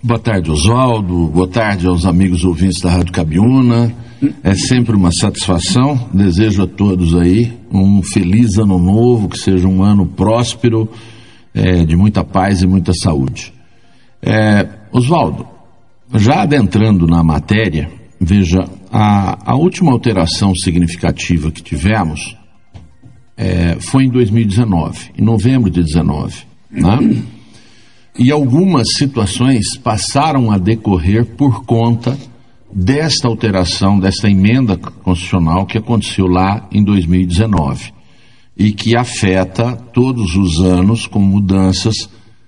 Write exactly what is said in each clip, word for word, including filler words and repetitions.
Boa tarde, Oswaldo. Boa tarde aos amigos ouvintes da Rádio Cabiúna. É sempre uma satisfação. Desejo a todos aí um feliz ano novo, que seja um ano próspero, é, de muita paz e muita saúde. É, Oswaldo, já adentrando na matéria, veja, a, a última alteração significativa que tivemos é, foi em dois mil e dezenove, em novembro de dezenove, né? E algumas situações passaram a decorrer por conta desta alteração, desta emenda constitucional que aconteceu lá em dois mil e dezenove e que afeta todos os anos com mudanças,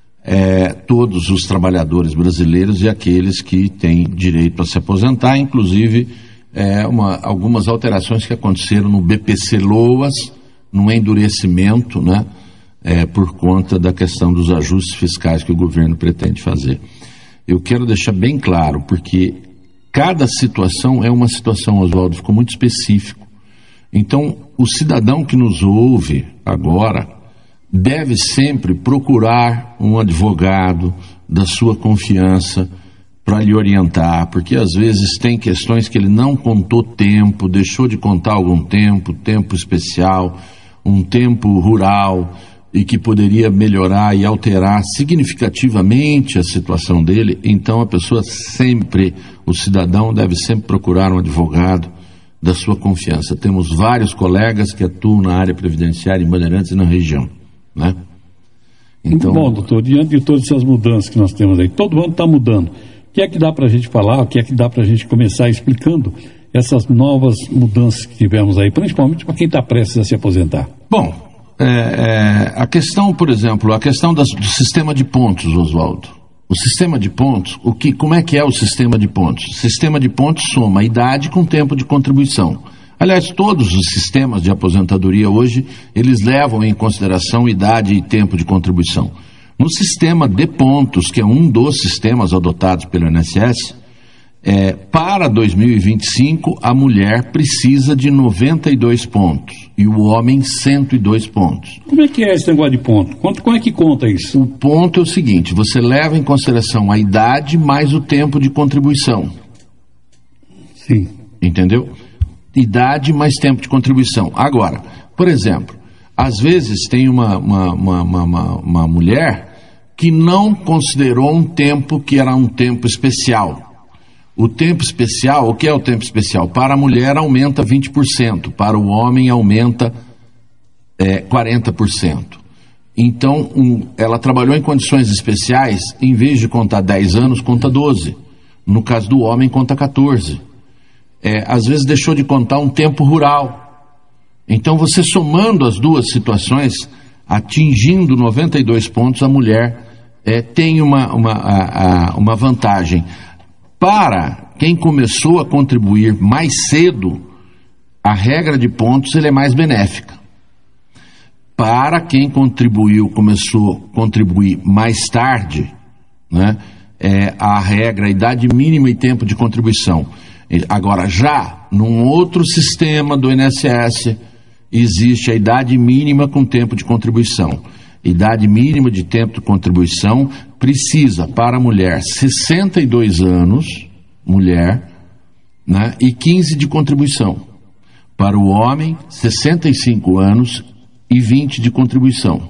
é, todos os trabalhadores brasileiros e aqueles que têm direito a se aposentar, inclusive é, uma, algumas alterações que aconteceram no B P C-Loas, no endurecimento, né? É, por conta da questão dos ajustes fiscais que o governo pretende fazer. Eu quero deixar bem claro, porque cada situação é uma situação, Oswaldo, ficou muito específico. Então, o cidadão que nos ouve agora deve sempre procurar um advogado da sua confiança para lhe orientar, porque às vezes tem questões que ele não contou tempo, deixou de contar algum tempo, tempo especial, um tempo rural, e que poderia melhorar e alterar significativamente a situação dele. Então a pessoa sempre, o cidadão deve sempre procurar um advogado da sua confiança. Temos vários colegas que atuam na área previdenciária em Bandeirantes e na região, né? Então... Muito bom, doutor, diante de todas essas mudanças que nós temos aí, todo ano está mudando. O que é que dá para a gente falar, o que é que dá para a gente começar explicando essas novas mudanças que tivemos aí, principalmente para quem está prestes a se aposentar? Bom, É, é, a questão, por exemplo, a questão das, do sistema de pontos, Oswaldo. O sistema de pontos, o que, como é que é o sistema de pontos? O sistema de pontos soma a idade com tempo de contribuição. Aliás, todos os sistemas de aposentadoria hoje, eles levam em consideração idade e tempo de contribuição. No sistema de pontos, que é um dos sistemas adotados pelo I N S S, É, para dois mil e vinte e cinco, a mulher precisa de noventa e dois pontos e o homem cento e dois pontos. Como é que é esse negócio de ponto? Quanto, como é que conta isso? O ponto é o seguinte, você leva em consideração a idade mais o tempo de contribuição. Sim. Entendeu? Idade mais tempo de contribuição. Agora, por exemplo, às vezes tem uma, uma, uma, uma, uma mulher que não considerou um tempo que era um tempo especial. O tempo especial, o que é o tempo especial? Para a mulher aumenta vinte por cento, para o homem aumenta é, quarenta por cento. Então, um, ela trabalhou em condições especiais, em vez de contar dez anos, conta doze. No caso do homem, conta quatorze. É, às vezes deixou de contar um tempo rural. Então, você somando as duas situações, atingindo noventa e dois pontos, a mulher é, tem uma, uma, a, a, uma vantagem. Para quem começou a contribuir mais cedo, a regra de pontos ele é mais benéfica. Para quem contribuiu, começou a contribuir mais tarde, né, é, a regra, a idade mínima e tempo de contribuição. Agora, já num outro sistema do I N S S, existe a idade mínima com tempo de contribuição. Idade mínima de tempo de contribuição precisa, para a mulher, sessenta e dois anos, mulher, né, e quinze de contribuição. Para o homem, sessenta e cinco anos e vinte de contribuição.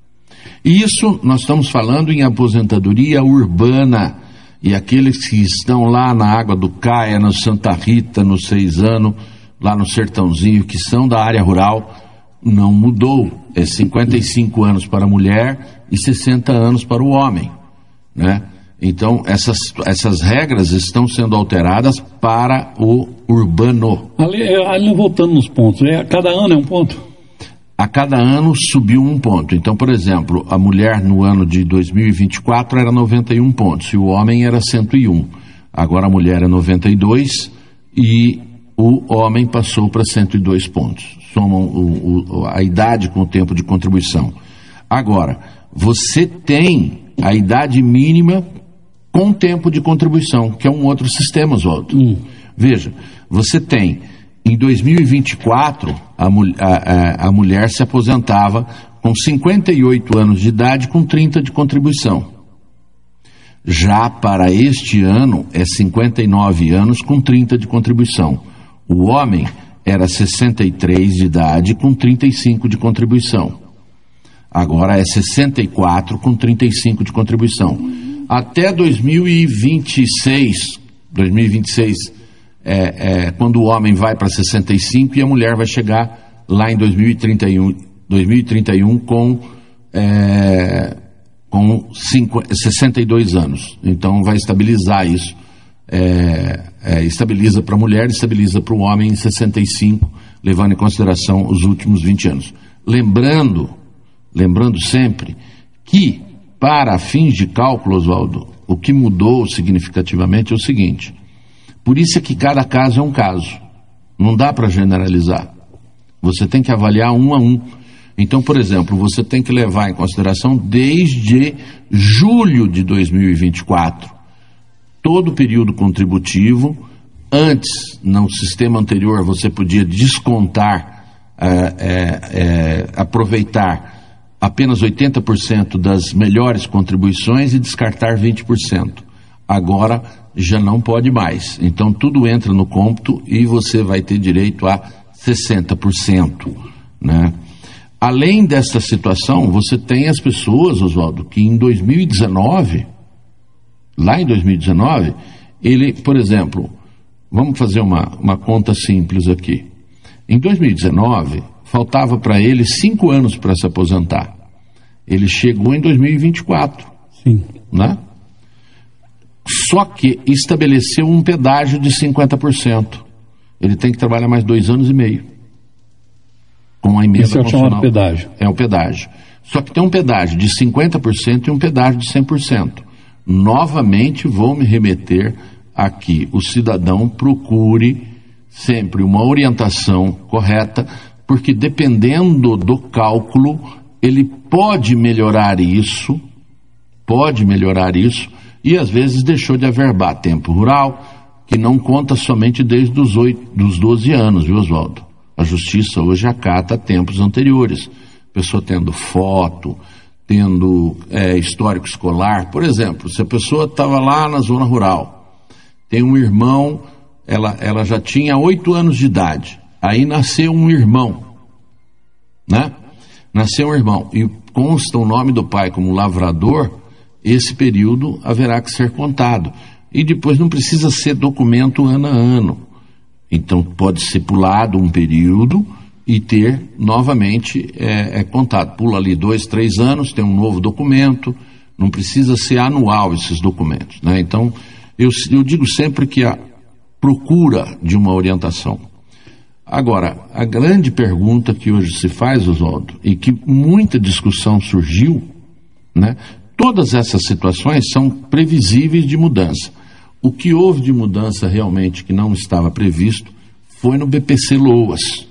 Isso nós estamos falando em aposentadoria urbana, e aqueles que estão lá na Água do Caia, no Santa Rita, no Seisano, lá no Sertãozinho, que são da área rural, não mudou. É cinquenta e cinco anos para a mulher e sessenta anos para o homem, né? Então, essas, essas regras estão sendo alteradas para o urbano. Ali, ali voltando nos pontos, é, cada ano é um ponto? A cada ano subiu um ponto. Então, por exemplo, a mulher no ano de dois mil e vinte e quatro era noventa e um pontos e o homem era cento e um. Agora a mulher é noventa e dois e o homem passou para cento e dois pontos. Somam o, o, a idade com o tempo de contribuição. Agora, você tem a idade mínima com tempo de contribuição, que é um outro sistema, Oswaldo. Hum. Veja, você tem, em dois mil e vinte e quatro, a, a, a mulher se aposentava com cinquenta e oito anos de idade com trinta de contribuição. Já para este ano é cinquenta e nove anos com trinta de contribuição. O homem era sessenta e três de idade com trinta e cinco de contribuição. Agora é sessenta e quatro com trinta e cinco de contribuição. Até dois mil e vinte e seis, dois mil e vinte e seis é, é quando o homem vai para sessenta e cinco e a mulher vai chegar lá em dois mil e trinta e um, dois mil e trinta e um com, é, com cinco, sessenta e dois anos. Então vai estabilizar isso. É, é, estabiliza para a mulher, estabiliza para o homem em sessenta e cinco, levando em consideração os últimos vinte anos. Lembrando, lembrando sempre que, para fins de cálculo, Oswaldo, o que mudou significativamente é o seguinte: por isso é que cada caso é um caso. Não dá para generalizar. Você tem que avaliar um a um. Então, por exemplo, você tem que levar em consideração desde julho de dois mil e vinte e quatro, todo o período contributivo. Antes, no sistema anterior, você podia descontar, é, é, é, aproveitar apenas oitenta por cento das melhores contribuições e descartar vinte por cento. Agora já não pode mais. Então tudo entra no cômputo e você vai ter direito a sessenta por cento, né? Além desta situação, você tem as pessoas, Oswaldo, que em dois mil e dezenove, lá em dois mil e dezenove, ele, por exemplo, vamos fazer uma, uma conta simples aqui. Em dois mil e dezenove, faltava para ele cinco anos para se aposentar. Ele chegou em dois mil e vinte e quatro. Sim. Né? Só que estabeleceu um pedágio de cinquenta por cento. Ele tem que trabalhar mais dois anos e meio. Com a emenda Esse é o chamado pedágio. É o pedágio. Só que tem um pedágio de cinquenta por cento e um pedágio de cem por cento. Novamente vou me remeter aqui. O cidadão procure sempre uma orientação correta, porque dependendo do cálculo, ele pode melhorar isso, pode melhorar isso, e às vezes deixou de averbar tempo rural, que não conta somente desde os oito, dos doze anos, viu, Oswaldo? A justiça hoje acata tempos anteriores. Pessoa tendo foto, tendo é, histórico escolar. Por exemplo, se a pessoa estava lá na zona rural, tem um irmão, ela, ela já tinha oito anos de idade, aí nasceu um irmão, né? Nasceu um irmão e consta o nome do pai como lavrador, esse período haverá que ser contado. E depois não precisa ser documento ano a ano. Então pode ser pulado um período e ter novamente é, é contado. Pula ali dois, três anos, tem um novo documento, não precisa ser anual esses documentos, né? Então eu, eu digo sempre que a procura de uma orientação. Agora, a grande pergunta que hoje se faz, Oswaldo, e que muita discussão surgiu, né? Todas essas situações são previsíveis de mudança. O que houve de mudança realmente que não estava previsto foi no B P C Loas,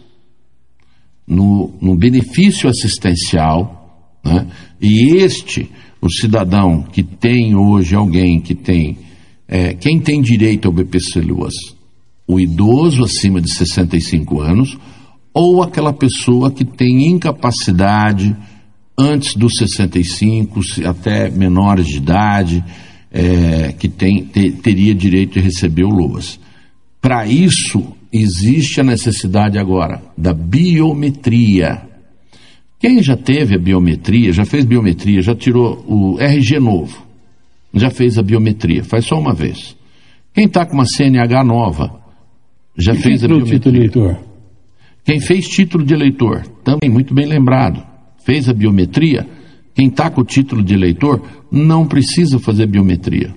no, no benefício assistencial, né? E este, o cidadão que tem hoje alguém que tem, é, quem tem direito ao B P C Loas? O idoso acima de sessenta e cinco anos ou aquela pessoa que tem incapacidade antes dos sessenta e cinco, até menores de idade, é, que tem, te, teria direito de receber o Loas. Para isso, existe a necessidade agora da biometria. Quem já teve a biometria, já fez biometria, já tirou o R G novo, já fez a biometria, faz só uma vez. Quem está com uma C N H nova, já Quem fez a biometria. Título de eleitor? Quem fez título de eleitor, também muito bem lembrado, fez a biometria. Quem está com o título de eleitor não precisa fazer biometria.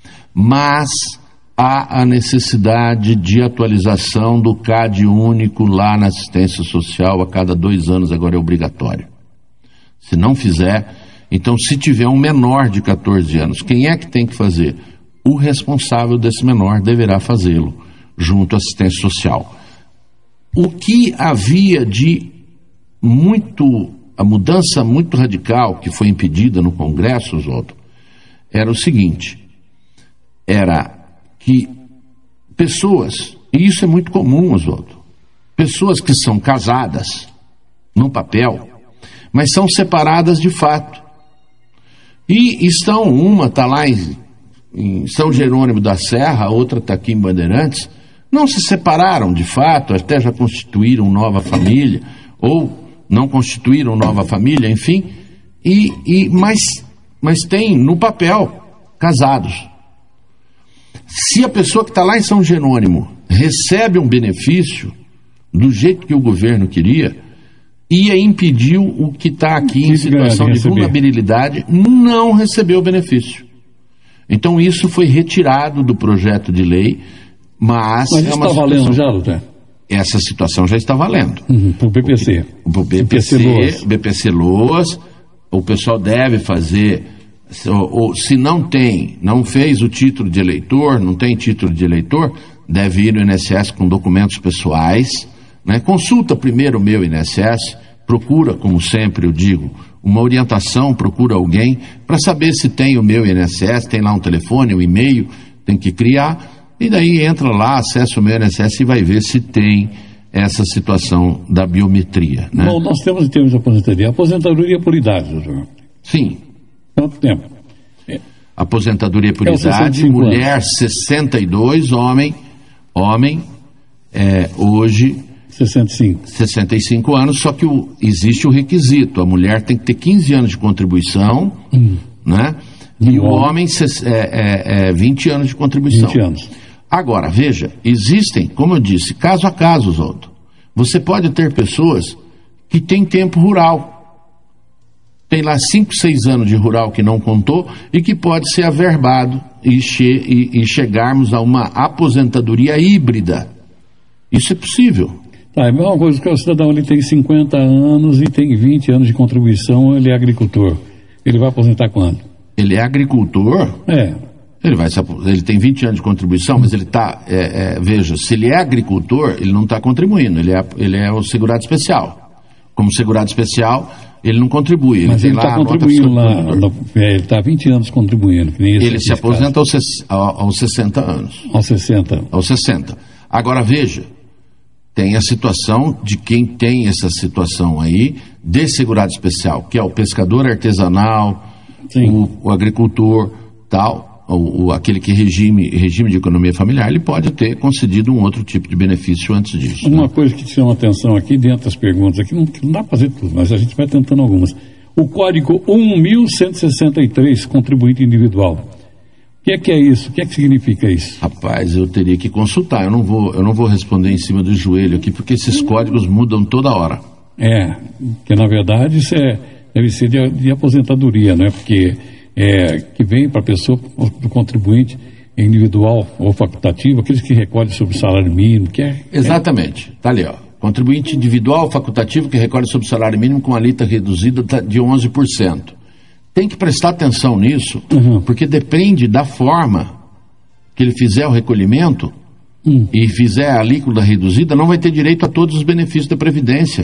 Mas há a necessidade de atualização do C A D único lá na assistência social a cada dois anos, agora é obrigatório. Se não fizer, então se tiver um menor de catorze anos, quem é que tem que fazer? O responsável desse menor deverá fazê-lo, junto à assistência social. O que havia de muito, a mudança muito radical que foi impedida no Congresso, Oswaldo, era o seguinte, era que pessoas, e isso é muito comum, Oswaldo, pessoas que são casadas no papel, mas são separadas de fato. E estão, uma está lá em em São Jerônimo da Serra, a outra está aqui em Bandeirantes, não se separaram de fato, até já constituíram nova família, ou não constituíram nova família, enfim, e, e, mas, mas tem no papel casados. Se a pessoa que está lá em São Jerônimo recebe um benefício do jeito que o governo queria, ia impedir o que está aqui em situação de vulnerabilidade não receber o benefício. Então isso foi retirado do projeto de lei, mas... Mas isso está valendo já, doutor? Essa situação já está valendo. Uhum, para o B P C. O B P C, B P C Loas, o pessoal deve fazer, ou, ou, se não tem, não fez o título de eleitor, não tem título de eleitor, deve ir no I N S S com documentos pessoais, né? Consulta primeiro o meu I N S S, procura, como sempre eu digo, uma orientação, procura alguém para saber se tem o meu I N S S, tem lá um telefone, um e-mail, tem que criar, e daí entra lá, acessa o meu I N S S e vai ver se tem essa situação da biometria. Né? Bom, nós temos em termos de aposentadoria, aposentadoria por idade, doutor. Sim. Quanto tempo? É. Aposentadoria por é idade, mulher anos. sessenta e dois, homem, homem, é, hoje... sessenta e cinco. sessenta e cinco anos, só que o, existe o requisito, a mulher tem que ter quinze anos de contribuição, hum. né? E o homem, é, é, é vinte anos de contribuição. vinte anos. Agora, veja, existem, como eu disse, caso a caso, Zoldo. Você pode ter pessoas que têm tempo rural. Tem lá cinco, seis anos de rural que não contou e que pode ser averbado e, che- e, e chegarmos a uma aposentadoria híbrida. Isso é possível. Tá, é a mesma coisa que o cidadão ele tem cinquenta anos e tem vinte anos de contribuição, ele é agricultor. Ele vai aposentar quando? Ele é agricultor? É. Ele, vai, ele tem vinte anos de contribuição, mas ele está, é, é, veja, se ele é agricultor, ele não está contribuindo, ele é, ele é o segurado especial. Como segurado especial, ele não contribui. Ele mas tem ele está contribuindo lá, no, é, ele está há vinte anos contribuindo. Que nem esse, ele se aposenta aos, aos sessenta anos. Aos sessenta. Aos sessenta. Agora, veja, tem a situação de quem tem essa situação aí de segurado especial, que é o pescador artesanal, o, o agricultor, tal... O, o, aquele que regime, regime de economia familiar, ele pode ter concedido um outro tipo de benefício antes disso. Uma né? coisa que te chama atenção aqui, dentro das perguntas, aqui não, não dá para fazer tudo, mas a gente vai tentando algumas. O código um mil cento e sessenta e três, contribuinte individual. O que é que é isso? O que é que significa isso? Rapaz, eu teria que consultar, eu não vou, eu não vou responder em cima do joelho aqui, porque esses códigos mudam toda hora. É, que na verdade isso é, deve ser de, de aposentadoria, né? Porque... É, que vem para a pessoa, do contribuinte individual ou facultativo, aqueles que recolhem sobre o salário mínimo, que é... Exatamente, está ali, ó. Contribuinte individual facultativo que recolhe sobre o salário mínimo com a alíquota reduzida de onze por cento. Tem que prestar atenção nisso, uhum. porque depende da forma que ele fizer o recolhimento uhum. e fizer a alíquota reduzida, não vai ter direito a todos os benefícios da Previdência.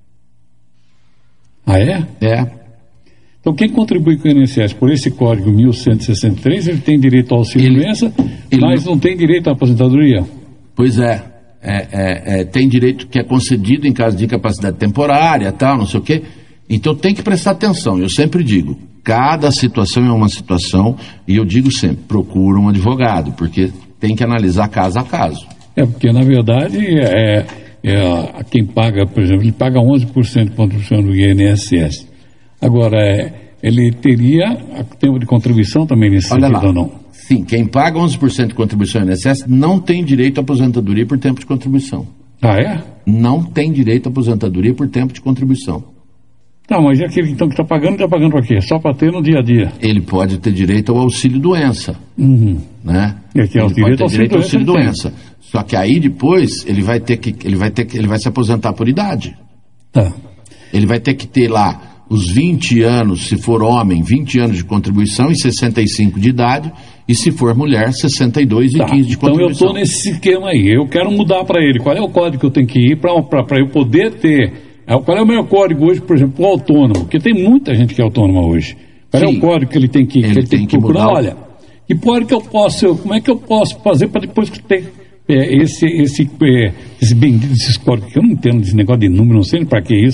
Ah, é? É. Então, quem contribui com o I N S S por esse código mil cento e sessenta e três, ele tem direito ao auxílio-doença, mas não tem direito à aposentadoria? Pois é, é, é, é, tem direito que é concedido em caso de incapacidade temporária, tal, não sei o quê. Então tem que prestar atenção, eu sempre digo, cada situação é uma situação, e eu digo sempre, procura um advogado, porque tem que analisar caso a caso. É, porque na verdade, é, é, quem paga, por exemplo, ele paga onze por cento de contribuição do I N S S. Agora, é, ele teria tempo de contribuição também nesse Olha sentido lá. ou não? Sim, quem paga onze por cento de contribuição no I N S S não tem direito à aposentadoria por tempo de contribuição. Ah, é? Não tem direito à aposentadoria por tempo de contribuição. Não, mas é aquele então, que está pagando, está pagando para quê? Só para ter no dia a dia? Ele pode ter direito ao auxílio-doença. Uhum. Né? É que é o ele direito pode ter direito ao auxílio-doença. auxílio-doença. Só que aí depois ele vai ter que, ele vai ter que, ele vai se aposentar por idade. Tá. Ele vai ter que ter lá os vinte anos, se for homem, vinte anos de contribuição e sessenta e cinco de idade, e se for mulher, sessenta e dois e tá. quinze de então contribuição. Então eu estou nesse esquema aí, eu quero mudar para ele. Qual é o código que eu tenho que ir para eu poder ter? Qual é o meu código hoje, por exemplo, o autônomo? Porque tem muita gente que é autônoma hoje. Qual Sim. é o código que ele tem que, ele que, ele tem tem que, que procurar? Mudar. Olha, que código que eu posso, como é que eu posso fazer para depois ter é, esse, esse, é, esse bendito, esses códigos, que eu não entendo desse negócio de número, não sei para que isso.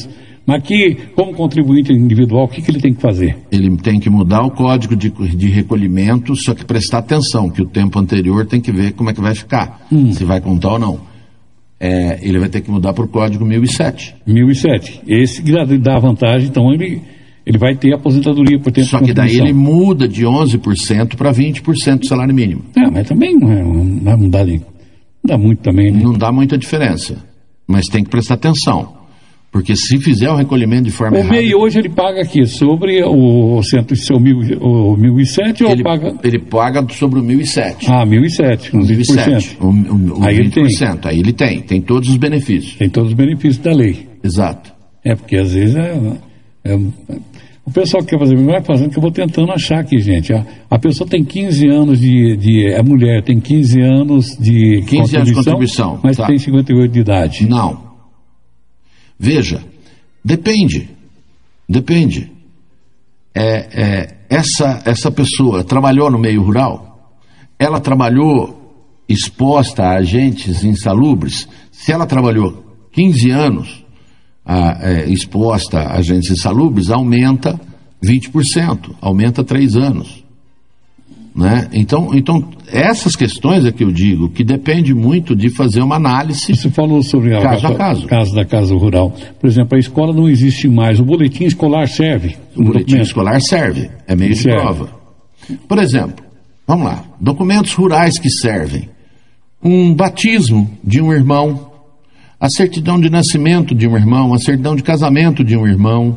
Mas que, como contribuinte individual, o que, que ele tem que fazer? Ele tem que mudar o código de, de recolhimento, só que prestar atenção, que o tempo anterior tem que ver como é que vai ficar, hum. se vai contar ou não. É, ele vai ter que mudar para o código mil e sete. mil e sete. Esse dá vantagem, então ele, ele vai ter aposentadoria por tempo de contribuição. Só que daí ele muda de onze por cento para vinte por cento do salário mínimo. É, mas também não, é, não dá, não dá, não dá muito também, né? Não dá muita diferença, mas tem que prestar atenção. Porque se fizer o recolhimento de forma o errada... O M E I hoje ele paga aqui sobre o, o, mil, o mil e sete ou ele, paga... Ele paga sobre o mil e sete. Ah, mil e sete, uns mil e sete. O, o, o aí vinte por cento. Ele tem. Aí ele tem, tem todos os benefícios. Tem todos os benefícios da lei. Exato. É, porque às vezes é... é o pessoal que quer fazer, vai fazendo, que eu vou tentando achar aqui, gente. A, a pessoa tem quinze anos de, de... A mulher tem quinze anos de quinze anos de contribuição. Mas tá. tem cinquenta e oito de idade. Não. Veja... Depende, depende. É, é, essa, essa pessoa trabalhou no meio rural, ela trabalhou exposta a agentes insalubres. Se ela trabalhou quinze anos a, é, exposta a agentes insalubres, aumenta vinte por cento, aumenta três anos. Né? Então, então, essas questões é que eu digo que depende muito de fazer uma análise. Você falou sobre a, caso a caso. caso da casa rural. Por exemplo, a escola não existe mais. O boletim escolar serve? O boletim documento. escolar serve. É meio de prova. Por exemplo, vamos lá. Documentos rurais que servem. Um batismo de um irmão. A certidão de nascimento de um irmão. A certidão de casamento de um irmão.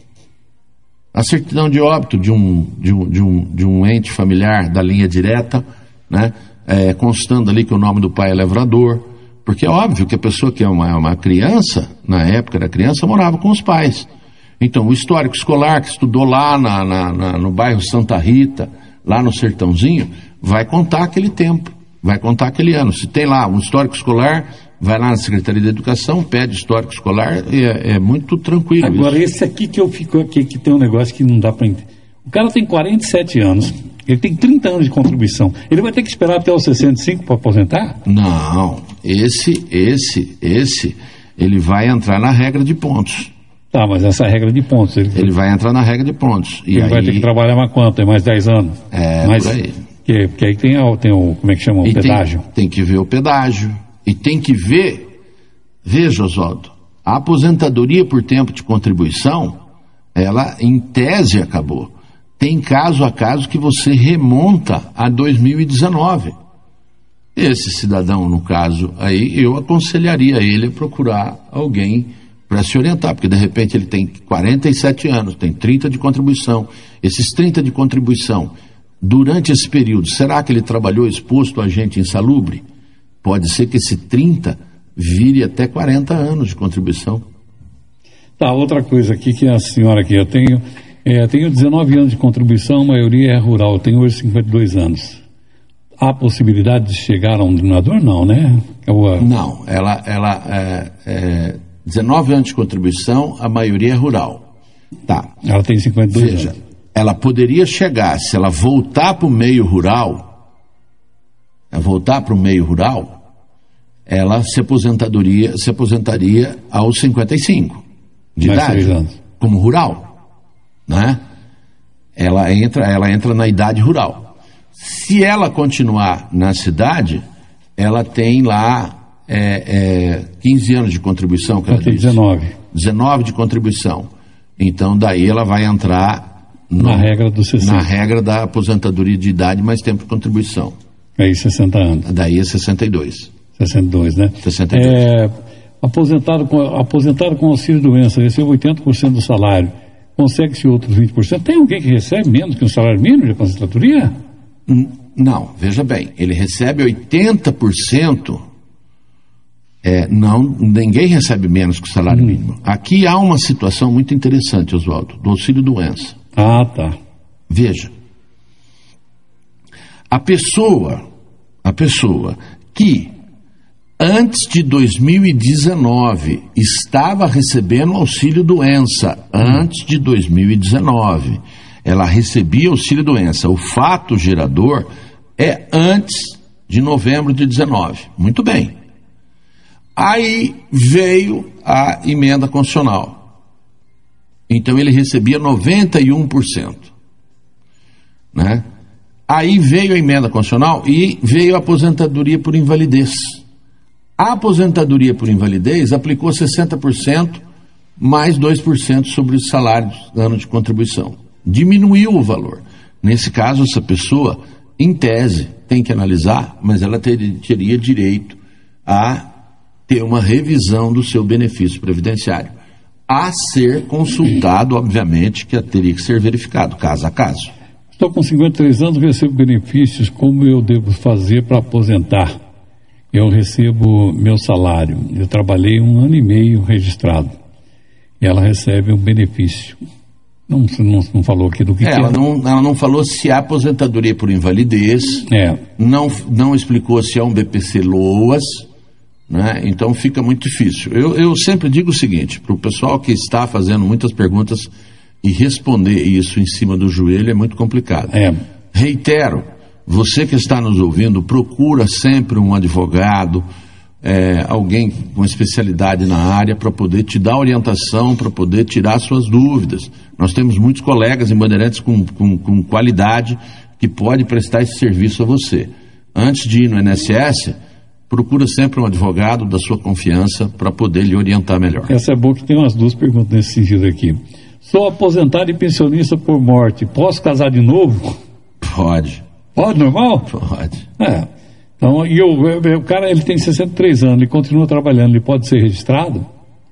A certidão de óbito de um, de um, de um, de um ente familiar da linha direta, né? É, constando ali que o nome do pai é lavrador, porque é óbvio que a pessoa que é uma, uma criança, na época da criança, morava com os pais. Então, o histórico escolar que estudou lá na, na, na, no bairro Santa Rita, lá no Sertãozinho, vai contar aquele tempo, vai contar aquele ano. Se tem lá um histórico escolar, vai lá na Secretaria da Educação, pede histórico escolar, é, é muito tranquilo. Agora, isso. Esse aqui que eu fico aqui, que tem um negócio que não dá para entender. O cara tem quarenta e sete anos, ele tem trinta anos de contribuição. Ele vai ter que esperar até os sessenta e cinco para aposentar? Não, esse, esse, esse, ele vai entrar na regra de pontos. Tá, mas essa regra de pontos... Ele, ele vai entrar na regra de pontos. E ele aí... vai ter que trabalhar mais quanto? Tem mais dez anos? É, mas, por aí. Que, porque aí tem, tem o, como é que chama, o e pedágio. Tem, tem que ver o pedágio. E tem que ver, veja, Oswaldo, a aposentadoria por tempo de contribuição, ela em tese acabou. Tem caso a caso que você remonta a dois mil e dezenove. Esse cidadão, no caso aí, eu aconselharia ele a procurar alguém para se orientar, porque de repente ele tem quarenta e sete anos, tem trinta de contribuição. Esses trinta de contribuição, durante esse período, será que ele trabalhou exposto a agente insalubre? Pode ser que esse trinta vire até quarenta anos de contribuição. Tá, outra coisa aqui que a senhora aqui, eu tenho, é, tenho dezenove anos de contribuição, a maioria é rural, eu tenho hoje cinquenta e dois anos. Há possibilidade de chegar a um denominador? Não, né? Eu, não, ela, ela é, é, dezenove anos de contribuição, a maioria é rural. Tá. Ela tem cinquenta e dois Veja, anos. Ela poderia chegar, se ela voltar para o meio rural, voltar para o meio rural, ela se aposentadoria, se aposentaria aos cinquenta e cinco de Mais idade, três anos. Como rural, né? Ela entra, ela entra na idade rural. Se ela continuar na cidade, ela tem lá é, é, quinze anos de contribuição, que ela tem disse. dezenove. dezenove de contribuição. Então daí ela vai entrar no, na regra do sessenta. Na regra da aposentadoria de idade mais tempo de contribuição. Aí sessenta anos. Daí é sessenta e dois. sessenta e dois, né? sessenta e dois. É, aposentado, com, aposentado com auxílio-doença, recebe oitenta por cento do salário. Consegue-se outros vinte por cento? Tem alguém que recebe menos que um salário mínimo de aposentadoria? Não, veja bem, ele recebe oitenta por cento, é, não, ninguém recebe menos que o salário hum. mínimo. Aqui há uma situação muito interessante, Oswaldo, do auxílio-doença. Ah, tá. Veja, a pessoa, a pessoa que antes de dois mil e dezenove estava recebendo auxílio-doença, antes de dois mil e dezenove, ela recebia auxílio-doença. O fato gerador é antes de novembro de dezenove. Muito bem. Aí veio a emenda constitucional. Então ele recebia noventa e um por cento. Né? Aí veio a emenda constitucional e veio a aposentadoria por invalidez. A aposentadoria por invalidez aplicou sessenta por cento mais dois por cento sobre os salários ano de contribuição. Diminuiu o valor. Nesse caso, essa pessoa, em tese, tem que analisar, mas ela ter, teria direito a ter uma revisão do seu benefício previdenciário. A ser consultado, obviamente, que teria que ser verificado, caso a caso. Estou com cinquenta e três anos, recebo benefícios, como eu devo fazer para aposentar? Eu recebo meu salário, eu trabalhei um ano e meio registrado, e ela recebe um benefício. Não, não, não falou aqui do que, é, que ela é. Não, ela não falou se há aposentadoria por invalidez, é. não, não explicou se há um B P C LOAS, né? Então fica muito difícil. Eu, eu sempre digo o seguinte, para o pessoal que está fazendo muitas perguntas e responder isso em cima do joelho é muito complicado. É. Reitero, você que está nos ouvindo, procura sempre um advogado, é, alguém com especialidade na área para poder te dar orientação, para poder tirar suas dúvidas. Nós temos muitos colegas em Bandeirantes com, com, com qualidade que pode prestar esse serviço a você. Antes de ir no I N S S, procura sempre um advogado da sua confiança para poder lhe orientar melhor. Essa é boa, que tem umas duas perguntas nesse sentido aqui. Sou aposentado e pensionista por morte, posso casar de novo? Pode. Pode, normal? Pode. É. Então, e eu, o cara, ele tem sessenta e três anos, ele continua trabalhando, ele pode ser registrado?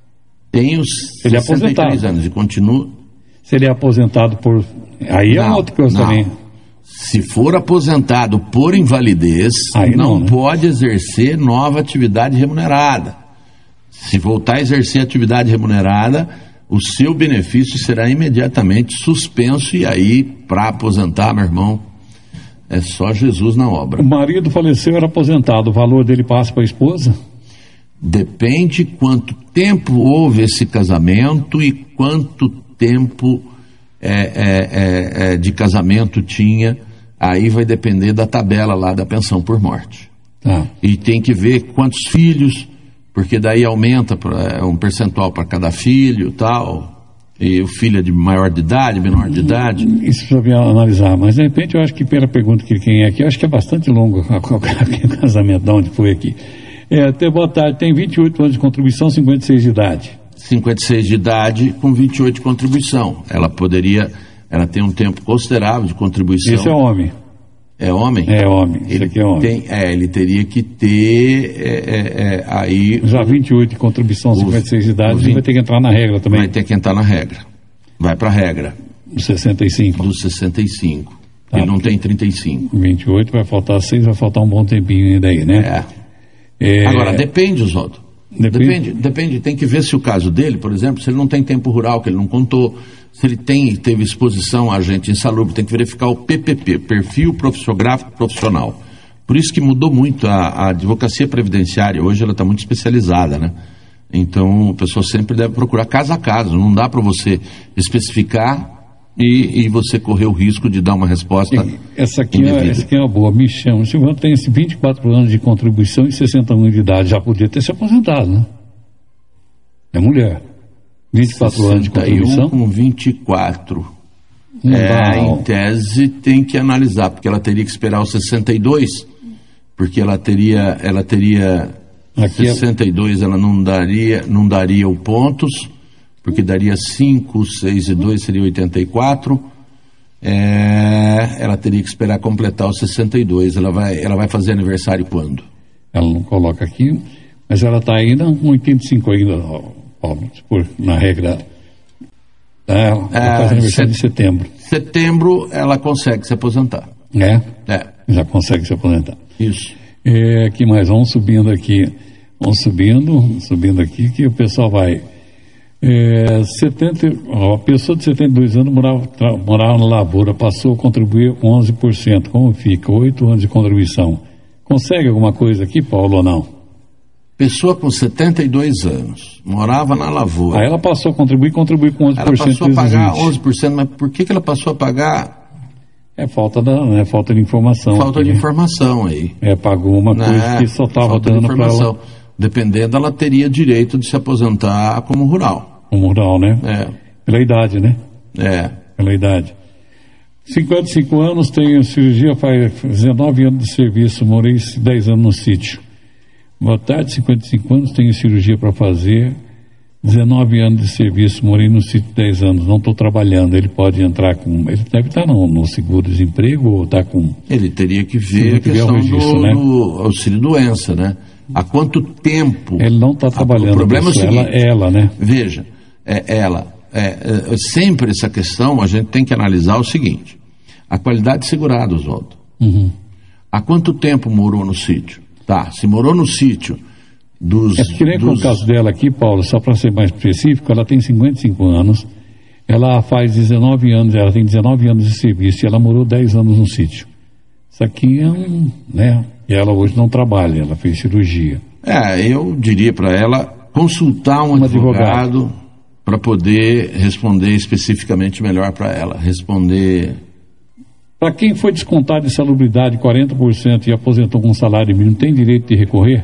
Tem os ele é sessenta e três aposentado. anos e continua... Se ele é aposentado por... Aí é não, outra coisa não. também. Se for aposentado por invalidez, Aí não, não, né? pode exercer nova atividade remunerada. Se voltar a exercer atividade remunerada, o seu benefício será imediatamente suspenso e aí, para aposentar, meu irmão, é só Jesus na obra. O marido faleceu, era aposentado, o valor dele passa para a esposa? Depende quanto tempo houve esse casamento e quanto tempo é, é, é, é, de casamento tinha. Aí vai depender da tabela lá da pensão por morte. Tá. E tem que ver quantos filhos, porque daí aumenta pra, um percentual para cada filho e tal. E o filho é de maior de idade, menor de idade. Isso precisa analisar, mas de repente eu acho que pela pergunta que quem é aqui, eu acho que é bastante longo o casamento, de onde foi aqui. É, até boa tarde, tem vinte e oito anos de contribuição, cinquenta e seis de idade. cinquenta e seis de idade com vinte e oito de contribuição. Ela poderia, ela tem um tempo considerável de contribuição. Esse é homem. É homem? É homem, esse ele aqui é homem. Tem, é, ele teria que ter é, é, é, aí... Já vinte e oito de contribuição, cinquenta e seis de idade, ele vai ter que entrar na regra também. Vai ter que entrar na regra. Vai para a regra. Dos sessenta e cinco. Dos sessenta e cinco. Tá. Ele não tem trinta e cinco. vinte e oito, vai faltar seis, vai faltar um bom tempinho ainda aí, né? É. é... Agora, depende, Oswaldo. Depende. depende, depende. Tem que ver se o caso dele, por exemplo, se ele não tem tempo rural, que ele não contou, se ele tem, teve exposição a agente insalubre, tem que verificar o P P P, Perfil Profissiográfico Profissional. Por isso que mudou muito a, a advocacia previdenciária. Hoje ela está muito especializada, né? Então, a pessoa sempre deve procurar caso a caso. Não dá para você especificar e, e você correr o risco de dar uma resposta essa aqui, é, essa aqui é uma boa. Me chama. O senhor tem esse vinte e quatro anos de contribuição e sessenta anos de idade. Já podia ter se aposentado, né? É mulher. vinte e quatro anos de contribuição? com vinte e quatro. Não é, dá, em tese tem que analisar, porque ela teria que esperar os sessenta e dois, porque ela teria, ela teria aqui sessenta e dois, é... ela não daria, não daria o pontos, porque daria cinco, seis e dois, seria oitenta e quatro. É, ela teria que esperar completar os sessenta e dois. Ela vai, ela vai fazer aniversário quando? Ela não coloca aqui, mas ela está ainda com oitenta e cinco ainda, Paulo, por, na regra. Ela, ela é, faz aniversário set... de setembro. Setembro ela consegue se aposentar. É? É. Já consegue se aposentar. Isso. É, que mais? Vamos subindo aqui. Vamos subindo, subindo aqui, que o pessoal vai. É, setenta, ó, a pessoa de setenta e dois anos morava, tra, morava na lavoura, passou a contribuir onze por cento. Como fica? oito anos de contribuição. Consegue alguma coisa aqui, Paulo, ou não? Pessoa com setenta e dois anos, morava na lavoura. Aí ela passou a contribuir, contribuir com onze por cento. Ela passou a pagar onze por cento, mas por que, que ela passou a pagar? É falta, da, né, falta de informação. Falta aqui, de informação aí. É, pagou uma coisa é, que só estava dando para ela. Dependendo, ela teria direito de se aposentar como rural. Como rural, né? É. Pela idade, né? É. Pela idade. cinquenta e cinco anos, tenho cirurgia, faz dezenove anos de serviço, morei dez anos no sítio. Boa tarde, cinquenta e cinco anos, tenho cirurgia para fazer, dezenove anos de serviço, morei no sítio dez anos, não estou trabalhando. Ele pode entrar com... Ele deve estar no, no seguro-desemprego ou está com... Ele teria que ver a questão registro, do, né? do auxílio-doença, né? Há quanto tempo... Ele não está trabalhando. O problema isso, é o seguinte, ela, ela, né? Veja, é, ela... É, é, sempre essa questão a gente tem que analisar o seguinte: a qualidade de segurado, Oswaldo. Uhum. Há quanto tempo morou no sítio? Tá, se morou no sítio dos... É que nem dos... com o caso dela aqui, Paulo, só para ser mais específico, ela tem cinquenta e cinco anos, ela faz dezenove anos, ela tem dezenove anos de serviço e ela morou dez anos no sítio. Isso aqui é um... né? E ela hoje não trabalha, ela fez cirurgia. É, eu diria para ela consultar um, um advogado... advogado para poder responder especificamente melhor para ela, responder... Para quem foi descontado de insalubridade quarenta por cento e aposentou com salário mínimo, tem direito de recorrer?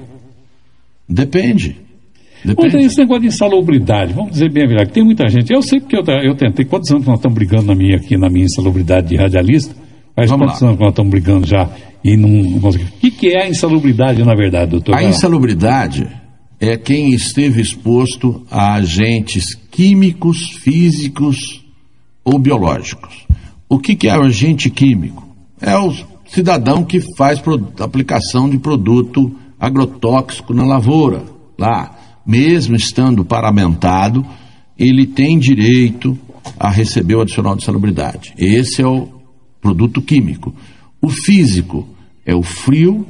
Depende. Depende. Bom, tem esse negócio de insalubridade, vamos dizer bem a verdade, tem muita gente, eu sei porque eu, eu tentei, quantos anos nós estamos brigando na minha, aqui na minha insalubridade de radialista? Faz vamos quantos lá. anos nós estamos brigando já e não, não conseguimos. O que, que é a insalubridade, na verdade, doutor? A insalubridade é quem esteve exposto a agentes químicos, físicos ou biológicos. O que, que é o agente químico? É o cidadão que faz pro, aplicação de produto agrotóxico na lavoura. Lá, mesmo estando paramentado, ele tem direito a receber o adicional de insalubridade. Esse é o produto químico. O físico é o frio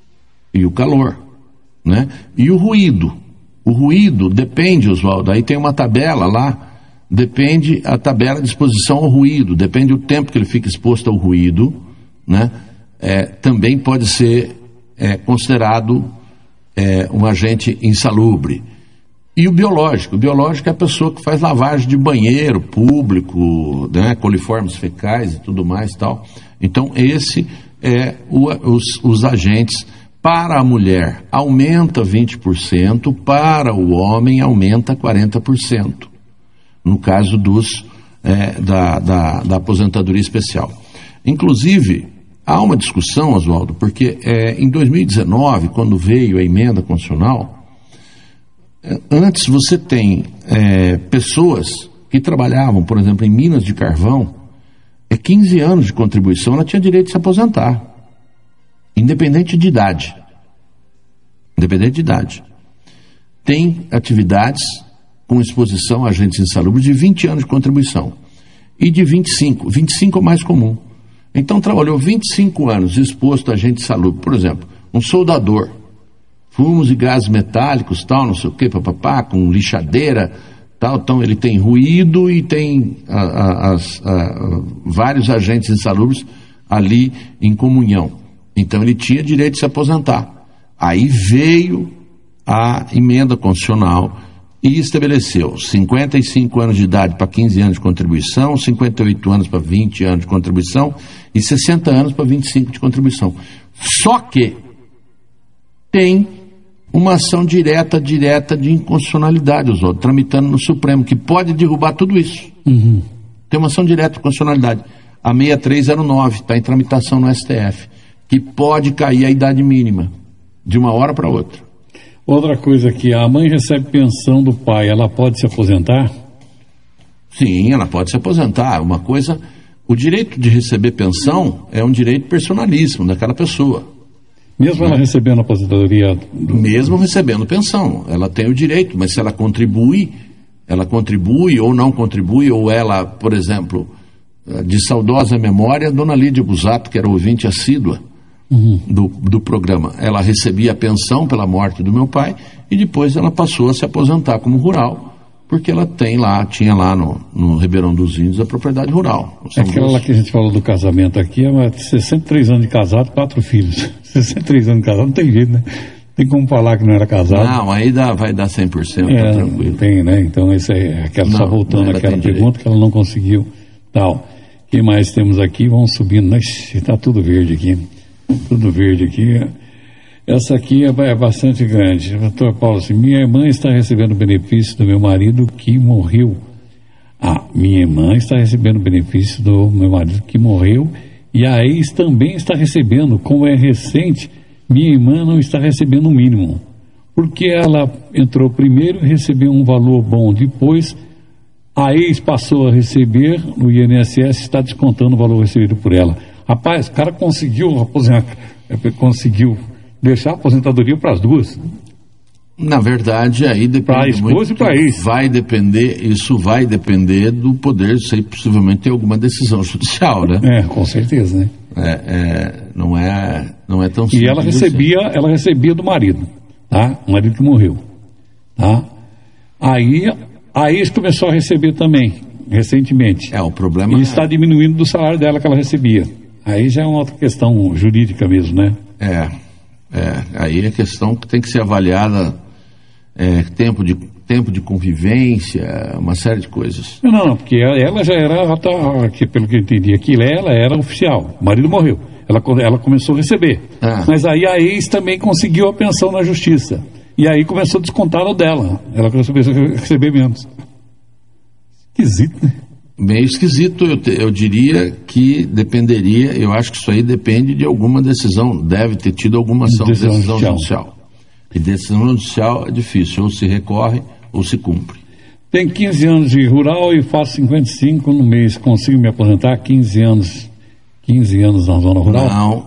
e o calor. Né? E o ruído, o ruído depende, Oswaldo, aí tem uma tabela lá, depende a tabela de exposição ao ruído, depende do tempo que ele fica exposto ao ruído, né? É, também pode ser é, considerado é, um agente insalubre. E o biológico, o biológico é a pessoa que faz lavagem de banheiro público, né? Coliformes fecais e tudo mais e tal. Então esse é o, os, os agentes. Para a mulher, aumenta vinte por cento, para o homem, aumenta quarenta por cento, no caso dos, é, da, da, da aposentadoria especial. Inclusive, há uma discussão, Oswaldo, porque é, em dois mil e dezenove, quando veio a emenda constitucional, é, antes você tem é, pessoas que trabalhavam, por exemplo, em minas de carvão, é quinze anos de contribuição, ela tinha direito de se aposentar. Independente de idade. Independente de idade. Tem atividades com exposição a agentes insalubres de vinte anos de contribuição. E de vinte e cinco. vinte e cinco é o mais comum. Então trabalhou vinte e cinco anos exposto a agente insalubre. Por exemplo, um soldador. Fumos e gases metálicos, tal, não sei o quê, papapá, com lixadeira, tal. Então ele tem ruído e tem a, a, as, a, vários agentes insalubres ali em comunhão. Então ele tinha direito de se aposentar. Aí veio a emenda constitucional e estabeleceu cinquenta e cinco anos de idade para quinze anos de contribuição, cinquenta e oito anos para vinte anos de contribuição e sessenta anos para vinte e cinco de contribuição. Só que tem uma ação direta, direta de inconstitucionalidade, os outros, tramitando no Supremo, que pode derrubar tudo isso. Uhum. Tem uma ação direta de inconstitucionalidade. A seis três zero nove está em tramitação no S T F, que pode cair a idade mínima, de uma hora para outra. Outra coisa aqui, a mãe recebe pensão do pai, ela pode se aposentar? Sim, ela pode se aposentar. Uma coisa, o direito de receber pensão é um direito personalíssimo daquela pessoa. Mesmo ela recebendo aposentadoria? Do... Mesmo recebendo pensão, ela tem o direito, mas se ela contribui, ela contribui ou não contribui, ou ela, por exemplo, de saudosa memória, Dona Lídia Busato, que era ouvinte assídua uhum. do, do programa, ela recebia a pensão pela morte do meu pai e depois ela passou a se aposentar como rural, porque ela tem lá, tinha lá no, no Ribeirão dos Índios a propriedade rural. É aquela lá que a gente falou do casamento aqui, é sessenta e três anos de casado, quatro filhos. sessenta e três anos de casado, não tem jeito, né? Tem como falar que não era casado. Não, aí dá, vai dar cem por cento, é, tá tranquilo. Tem, né? Então, isso aí, aquela, não, só voltando àquela pergunta direito. Que ela não conseguiu, tal. O que mais temos aqui? Vamos subindo. Ixi, tá tudo verde aqui. Tudo verde aqui. Essa aqui é, é bastante grande. Doutor Paulo, assim, minha irmã está recebendo benefício do meu marido que morreu Ah, minha irmã está recebendo o benefício do meu marido que morreu, e a ex também está recebendo. Como é recente, minha irmã não está recebendo o mínimo, porque ela entrou primeiro e recebeu um valor bom, depois a ex passou a receber, o I N S S está descontando o valor recebido por ela. Rapaz, o cara conseguiu aposentar, conseguiu deixar a aposentadoria para as duas. Na verdade, aí depende para a esposa muito, e para a ex. Vai depender, isso vai depender do poder, isso aí possivelmente tem alguma decisão judicial, né? É, com certeza, né? É, é, não é, não é tão simples. E ela recebia, assim. ela recebia do marido, tá? O marido que morreu, tá? Aí a ex começou a receber também, recentemente. É, o problema E é... está diminuindo do salário dela que ela recebia. Aí já é uma outra questão jurídica mesmo, né? É, é, aí é questão que tem que ser avaliada, é, tempo de, tempo de convivência, uma série de coisas. Não, não, porque ela já era, ela tá, que, pelo que eu entendi aqui, ela era oficial, o marido morreu, ela, ela começou a receber. Ah. Mas aí a ex também conseguiu a pensão na justiça, e aí começou a descontar o dela, ela começou a receber menos. Esquisito, né? Meio esquisito, eu, te, eu diria que dependeria, eu acho que isso aí depende de alguma decisão, deve ter tido alguma ação, decisão, decisão judicial. judicial. E decisão judicial é difícil, ou se recorre ou se cumpre. Tenho quinze anos de rural e faço cinquenta e cinco no mês, consigo me aposentar quinze anos, quinze anos na zona rural? Não,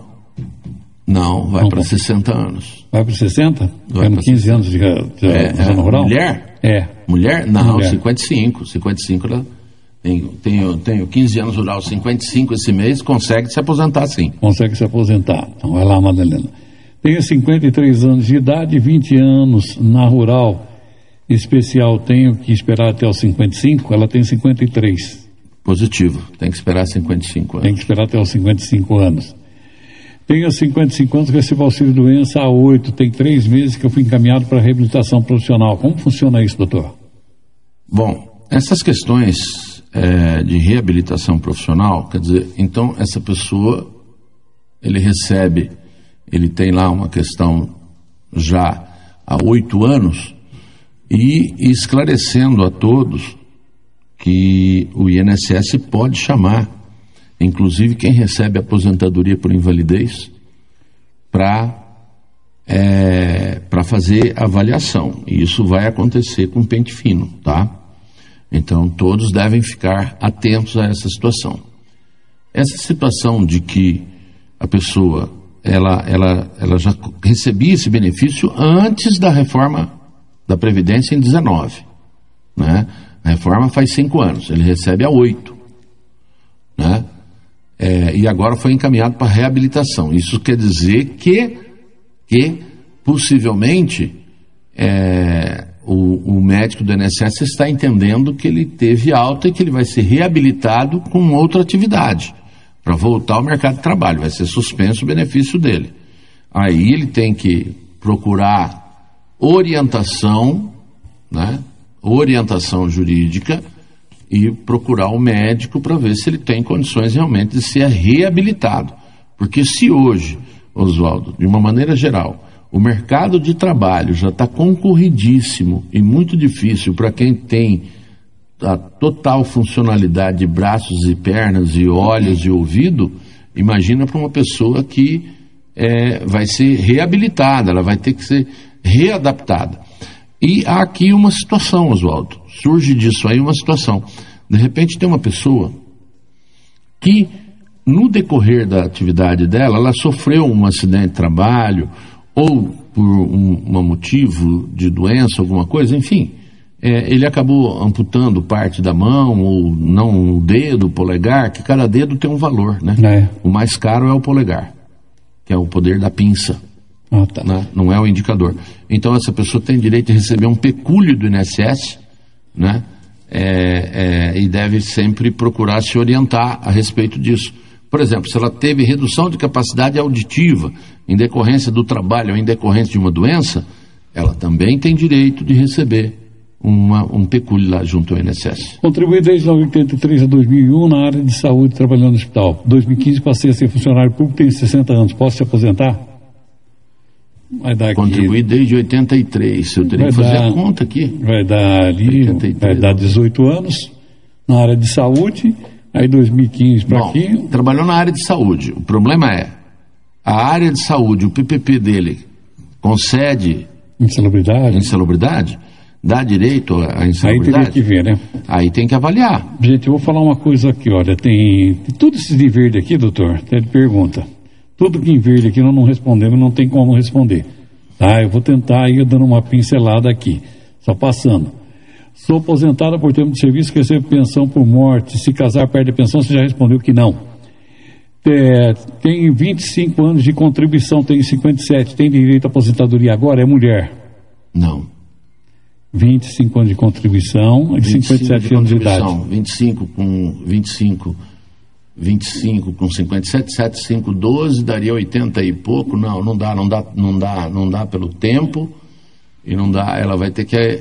não, vai para sessenta anos. Vai para sessenta? Vai para quinze anos de, de, é, de zona é, rural? Mulher? É. Mulher? Não, mulher. cinquenta e cinco, cinquenta e cinco ela... Tenho, tenho, tenho quinze anos rural, cinquenta e cinco esse mês, consegue se aposentar sim. Consegue se aposentar. Então vai lá, Madalena. Tenho cinquenta e três anos de idade, vinte anos na rural especial. Tenho que esperar até os cinquenta e cinco? Ela tem cinquenta e três. Positivo, tem que esperar cinquenta e cinco anos. Tem que esperar até os cinquenta e cinco anos. Tenho cinquenta e cinco anos, recebo auxílio doença há oito. Tem três meses que eu fui encaminhado para reabilitação profissional. Como funciona isso, doutor? Bom, essas questões... É, de reabilitação profissional, quer dizer, então essa pessoa, ele recebe, ele tem lá uma questão já há oito anos, e esclarecendo a todos que o I N S S pode chamar, inclusive quem recebe aposentadoria por invalidez, para é, para fazer avaliação, e isso vai acontecer com pente fino, tá? Então, todos devem ficar atentos a essa situação. Essa situação de que a pessoa, ela, ela, ela já recebia esse benefício antes da reforma da Previdência em dezenove, né? A reforma faz cinco anos, ele recebe há oito, né? É, e agora foi encaminhado para reabilitação. Isso quer dizer que, que possivelmente, é, O, o médico do I N S S está entendendo que ele teve alta e que ele vai ser reabilitado com outra atividade para voltar ao mercado de trabalho, vai ser suspenso o benefício dele. Aí ele tem que procurar orientação, né, orientação jurídica e procurar o médico para ver se ele tem condições realmente de ser reabilitado. Porque se hoje, Oswaldo, de uma maneira geral, o mercado de trabalho já está concorridíssimo e muito difícil para quem tem a total funcionalidade de braços e pernas e olhos e ouvido, imagina para uma pessoa que é, vai ser reabilitada, ela vai ter que ser readaptada. E há aqui uma situação, Oswaldo, surge disso aí uma situação. De repente tem uma pessoa que, no decorrer da atividade dela, ela sofreu um acidente de trabalho, ou por um, um motivo de doença, alguma coisa, enfim, é, ele acabou amputando parte da mão, ou não o dedo, o polegar, que cada dedo tem um valor, né? É. O mais caro é o polegar, que é o poder da pinça, ah, tá. né? Não é o indicador. Então essa pessoa tem direito de receber um pecúlio do I N S S, né? É, é, e deve sempre procurar se orientar a respeito disso. Por exemplo, se ela teve redução de capacidade auditiva em decorrência do trabalho ou em decorrência de uma doença, ela também tem direito de receber uma, um pecúlio lá junto ao I N S S. Contribuí desde oitenta e três a dois mil e um na área de saúde, trabalhando no hospital. Em dois mil e quinze passei a ser funcionário público, tenho sessenta anos. Posso se aposentar? Vai dar aqui... Contribuí desde oitenta e três. Eu teria que fazer dar, a conta aqui. Vai dar ali, vai dar dezoito anos. Na área de saúde, aí dois mil e quinze para aqui... Trabalhou na área de saúde. O problema é, a área de saúde, o P P P dele concede... Insalubridade? Insalubridade? Dá direito à insalubridade? Aí teria que ver, né? Aí tem que avaliar. Gente, eu vou falar uma coisa aqui, olha, tem... Tudo isso de verde aqui, doutor, até de pergunta. Tudo que em verde aqui nós não respondemos, não tem como responder. Tá? Eu vou tentar ir dando uma pincelada aqui, só passando. Sou aposentada por tempo de serviço, recebo pensão por morte. Se casar, perde a pensão, você já respondeu que não. É, tem vinte e cinco anos de contribuição, tem cinquenta e sete, tem direito à aposentadoria agora? É mulher? Não. vinte e cinco anos de contribuição e cinquenta e sete anos de idade. vinte e cinco com vinte e cinco, vinte e cinco com cinquenta e sete, sete, cinco, doze, daria oitenta e pouco. Não, não dá, não dá, não dá, não dá pelo tempo e não dá, ela vai ter que é,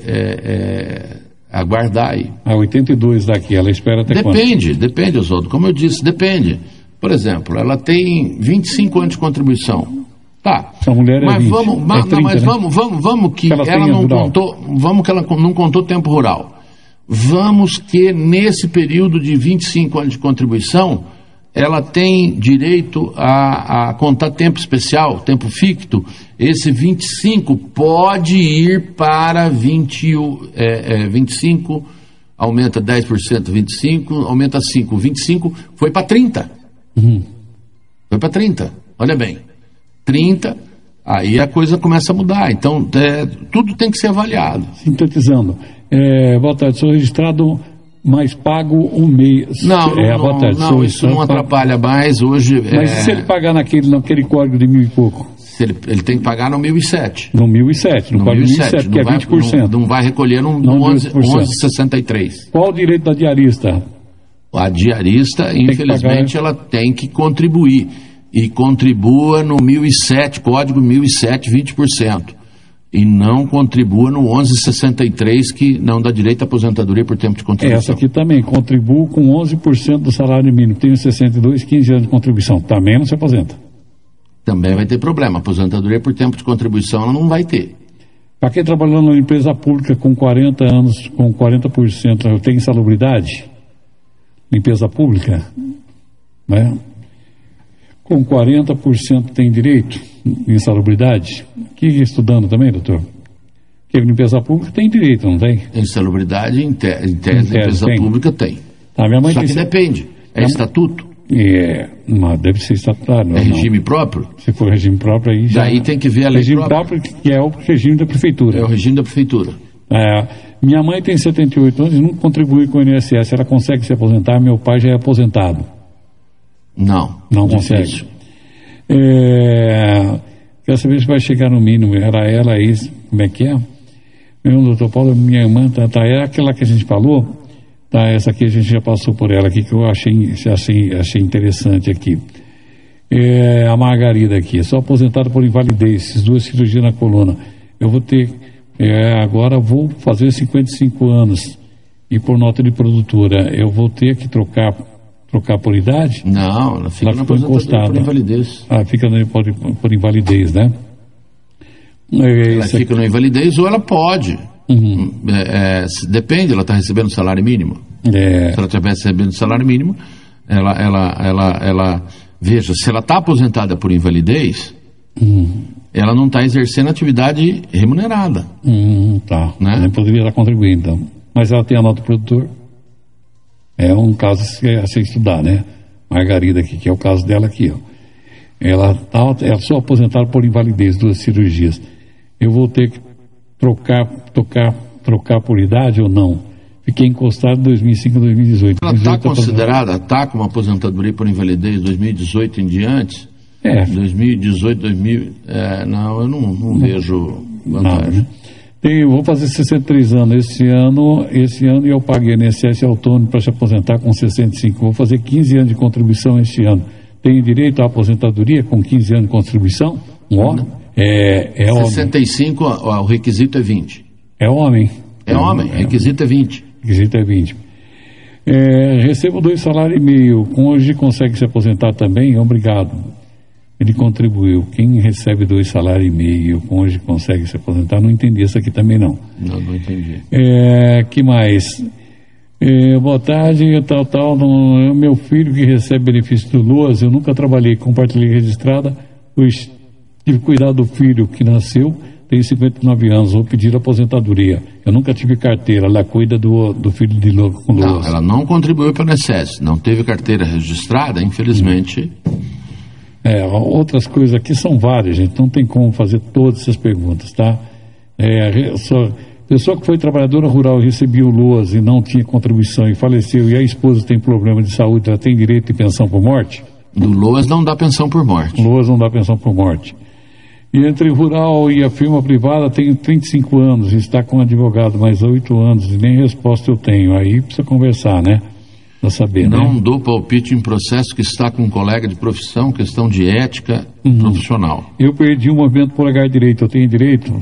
é, aguardar aí. A oitenta e dois daqui, ela espera até quando? Depende, depende, Oswaldo, como eu disse, depende. Por exemplo, ela tem vinte e cinco anos de contribuição. Tá. Essa mulher é mas vinte, vamos, é mas, trinta, não, mas né? vamos, vamos, vamos que ela, ela não contou, vamos que ela não contou tempo rural. Vamos que nesse período de vinte e cinco anos de contribuição, ela tem direito a, a contar tempo especial, tempo ficto. Esse vinte e cinco pode ir para vinte, é, é, vinte e cinco, aumenta dez por cento, vinte e cinco, aumenta cinco. vinte e cinco foi para trinta. Uhum. Foi para trinta, olha bem. trinta, aí a coisa começa a mudar. Então, é, tudo tem que ser avaliado. Sintetizando, é, boa tarde, sou registrado, mas pago um mês. Não, é, não, boa tarde, não sou isso não atrapalha mais hoje. Mas é... se ele pagar naquele, naquele código de mil e pouco? Se ele, ele tem que pagar no mil e sete. No mil e sete, no, no código mil e sete, que é vai, vinte por cento. Não, não vai recolher no, no onze vírgula sessenta e três. Qual o direito da diarista? A diarista, tem infelizmente, ela tem que contribuir. E contribua no mil e sete, código mil e sete, vinte por cento. E não contribua no onze vírgula sessenta e três, que não dá direito à aposentadoria por tempo de contribuição. Essa aqui também, contribuo com onze por cento do salário mínimo. Tenho sessenta e dois, quinze anos de contribuição. Também não se aposenta. Também vai ter problema. Aposentadoria por tempo de contribuição ela não vai ter. Para quem trabalhando na empresa pública com quarenta anos, com quarenta por cento, tem insalubridade? Limpeza pública? Né? Com quarenta por cento tem direito de insalubridade? Que estudando também, doutor? Que limpeza pública tem direito, não tem? Insalubridade, em, te, em tese, em limpeza tem. Pública tem. Tá, minha mãe Só tem... que depende. É minha... estatuto? É, mas deve ser estatutário. É regime não. próprio? Se for regime próprio, aí já... Daí tem que ver a lei regime própria. Regime próprio, que é o regime da prefeitura. É o regime da prefeitura. É, minha mãe tem setenta e oito anos e não contribui com o I N S S. Ela consegue se aposentar? Meu pai já é aposentado. Não. Não consegue. É, quero saber se vai chegar no mínimo. Era ela aí, como é que é? Meu doutor Paulo, minha irmã, tá, tá, é aquela que a gente falou, tá, essa aqui a gente já passou por ela aqui, que eu achei, achei, achei interessante aqui. É, a Margarida aqui, sou aposentada por invalidez, esses duas cirurgias na coluna. Eu vou ter, é, agora vou fazer cinquenta e cinco anos e por nota de produtora, eu vou ter que trocar Trocar por idade? Não, ela fica ela na aposentadoria por invalidez. Ah, fica no, por, por invalidez, né? É, ela fica na invalidez ou ela pode. Uhum. É, é, depende, ela está recebendo salário mínimo. É. Se ela estiver recebendo salário mínimo, ela, ela, ela, ela veja, se ela está aposentada por invalidez, uhum. ela não está exercendo atividade remunerada. Uhum, tá. Né? Ela poderia estar contribuindo, então. Mas ela tem a nota do produtor. É um caso a se estudar, né? Margarida aqui, que é o caso dela aqui, ó. Ela tá, ela só aposentada por invalidez, duas cirurgias. Eu vou ter que trocar, trocar, trocar por idade ou não? Fiquei encostado de dois mil e cinco a dois mil e dezoito. Ela está considerada, está com uma aposentadoria por invalidez dois mil e dezoito em diante? É. dois mil e dezoito, dois mil... É, não, eu não, não, não vejo vantagem. Nada, né? Eu vou fazer sessenta e três anos esse ano, esse ano e eu paguei I N S S autônomo para se aposentar com sessenta e cinco. Vou fazer quinze anos de contribuição este ano. Tenho direito à aposentadoria com quinze anos de contribuição? Um homem? É, é sessenta e cinco, homem. O requisito é vinte. É homem? É homem, o requisito é vinte. Requisito é vinte. É, recebo dois salários e meio. Cônjuge consegue se aposentar também? Obrigado. Ele contribuiu. Quem recebe dois salários e meio, cônjuge consegue se aposentar? Não entendi isso aqui também não. Não, não entendi. É, que mais? É, boa tarde, tal, tal, não, é o meu filho que recebe benefício do LOAS, eu nunca trabalhei, compartilhei registrada, pois tive cuidado do filho que nasceu, tenho cinquenta e nove anos, vou pedir aposentadoria. Eu nunca tive carteira, ela cuida do, do filho de LOAS. Não, ela não contribuiu para o I N S S, não teve carteira registrada, infelizmente. É, outras coisas aqui são várias, gente, não tem como fazer todas essas perguntas, tá? É, só... Pessoa que foi trabalhadora rural e recebia o LOAS e não tinha contribuição e faleceu e a esposa tem problema de saúde, ela tem direito de pensão por morte? Do LOAS não dá pensão por morte. LOAS não dá pensão por morte. E entre rural e a firma privada tenho trinta e cinco anos e está com um advogado mais oito anos e nem resposta eu tenho. Aí precisa conversar, né? Pra saber, não né? dou palpite em processo que está com um colega de profissão, questão de ética uhum. profissional. Eu perdi o movimento polegar direito, eu tenho direito?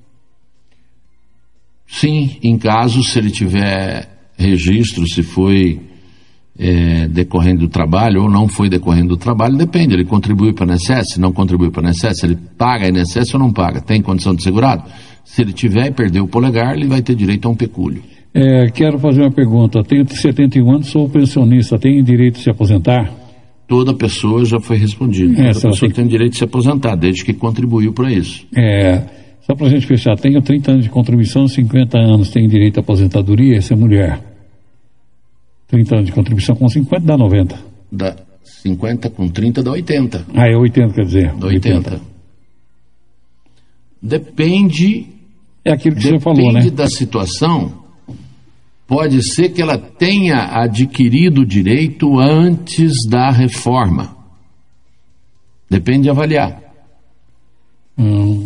Sim, em caso, se ele tiver registro, se foi é, decorrendo do trabalho ou não foi decorrendo do trabalho, depende, ele contribuiu para o I N S S, se não contribuiu para o I N S S, ele paga I N S S ou não paga, tem condição de segurado? Se ele tiver e perder o polegar, ele vai ter direito a um pecúlio. É, quero fazer uma pergunta, tenho setenta e um anos, sou pensionista, tenho direito de se aposentar? Toda pessoa já foi respondida, é, toda pessoa tem... tem direito de se aposentar, desde que contribuiu para isso. É... Só para a gente fechar, tenho trinta anos de contribuição, cinquenta anos tem direito à aposentadoria, essa é mulher. trinta anos de contribuição, com cinquenta dá noventa. Dá cinquenta com trinta dá oitenta. Ah, é oitenta, quer dizer. Dá oitenta. oitenta. Depende... É aquilo que você falou, né? Depende da situação. Pode ser que ela tenha adquirido o direito antes da reforma. Depende de avaliar. Hum...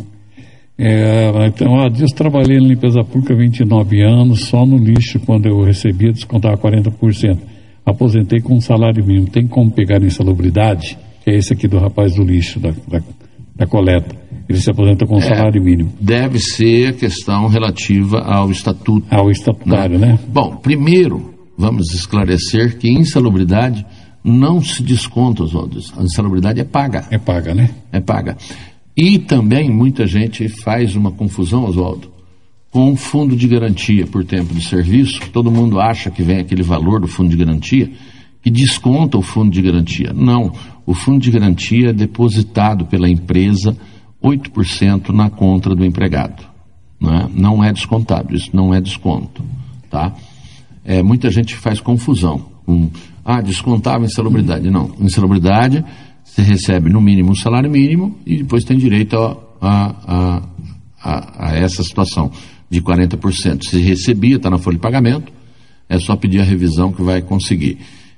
É, então, ah, diz, trabalhei na limpeza pública há vinte e nove anos, só no lixo, quando eu recebia, descontava quarenta por cento. Aposentei com um salário mínimo. Tem como pegar insalubridade? Que é esse aqui do rapaz do lixo, da, da, da coleta. Ele se aposenta com um é, salário mínimo. Deve ser a questão relativa ao estatuto. Ao estatutário, né? né? Bom, primeiro, vamos esclarecer que insalubridade não se desconta, Oswaldo. A insalubridade é paga. É paga, né? É paga. E também muita gente faz uma confusão, Oswaldo, com o fundo de garantia por tempo de serviço. Todo mundo acha que vem aquele valor do fundo de garantia que desconta o fundo de garantia. Não, o fundo de garantia é depositado pela empresa oito por cento na conta do empregado. Não é, não é descontado, isso não é desconto. Tá? É, muita gente faz confusão. Um, ah, descontava insalubridade. Não, insalubridade... Você recebe no mínimo um salário mínimo e depois tem direito a, a, a, a essa situação de quarenta por cento. Se recebia, está na folha de pagamento, é só pedir a revisão que vai conseguir.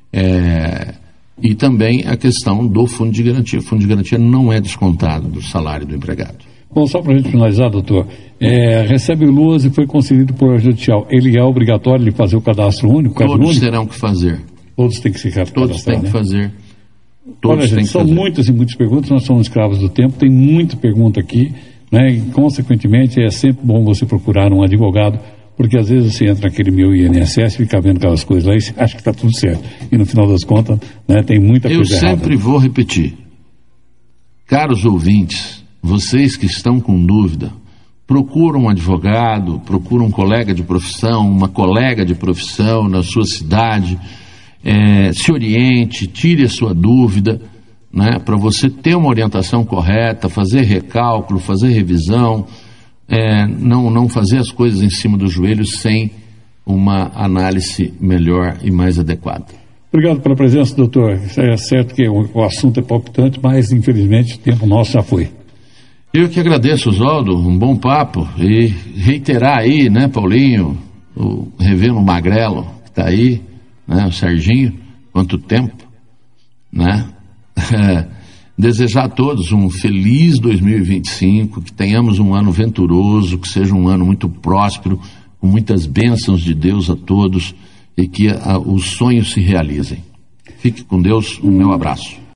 É, e também a questão do fundo de garantia. O fundo de garantia não é descontado do salário do empregado. Bom, só para a gente finalizar, doutor, é, recebe o LOAS e foi concedido por judicial. Ele é obrigatório de fazer o cadastro único? Todos único? terão que fazer. Todos têm que se cadastrar, Todos têm que né? fazer. Todos Olha, gente, são fazer. muitas e muitas perguntas, nós somos escravos do tempo, tem muita pergunta aqui, né? E, consequentemente, é sempre bom você procurar um advogado, porque às vezes você entra naquele meu I N S S, fica vendo aquelas coisas lá e acha que está tudo certo. E no final das contas, né, tem muita Eu coisa errada. Eu sempre vou repetir. Caros ouvintes, vocês que estão com dúvida, procura um advogado, procura um colega de profissão, uma colega de profissão na sua cidade. É, se oriente, tire a sua dúvida, né, para você ter uma orientação correta, fazer recálculo, fazer revisão, é, não, não fazer as coisas em cima do joelho sem uma análise melhor e mais adequada. Obrigado pela presença, doutor. É certo que o, o assunto é palpitante, mas infelizmente o tempo nosso já foi. Eu que agradeço, Oswaldo, um bom papo e reiterar aí, né, Paulinho, o Revendo Magrelo, que está aí, né, o Serginho, quanto tempo, né? Desejar a todos um feliz dois mil e vinte e cinco, que tenhamos um ano venturoso, que seja um ano muito próspero, com muitas bênçãos de Deus a todos e que a, os sonhos se realizem. Fique com Deus, o meu abraço.